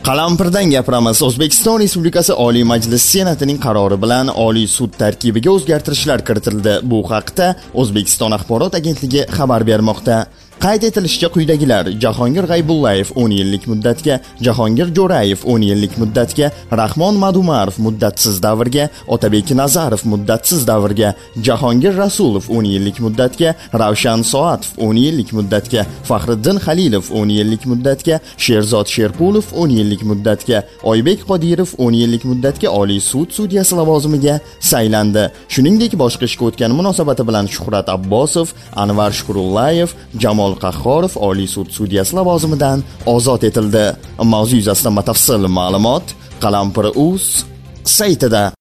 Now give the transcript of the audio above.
Qalampirdan gapiramiz. O'zbekiston Respublikasi Oliy Majlisi Senatining qarori bilan Oliy sud tarkibiga o'zgartirishlar kiritildi. Bu haqda O'zbekiston axborot agentligi xabar bermoqda. Qayd etilishicha quyidagilar: Jahongir G'aybullayev 10 yillik muddatga, Jahongir Jo'rayev 10 yillik muddatga, Rahmon Madumarov muddatsiz davrga, Otabek Nazarov muddatsiz davrga, Jahongir Rasulov 10 yillik muddatga, Ravshan Soatov 10 yillik muddatga, Faxriddin Halilov 10 yillik muddatga, Sherzod Sherqulov 10 yillik muddatga, Oybek Qodirov 10 yillik muddatga Oliy sud sudyasi lavozimiga saylandi. Shuningdek, boshqa ishga o'tgani munosabati bilan Shuhrat Abbosov, Anvar Shukurullayev, Jamol Qahhorov Oliy sud sudyasi lavozimidan ozod etildi. Mavzu yuzasidan batafsil ma'lumot Qalampir.uz saytida.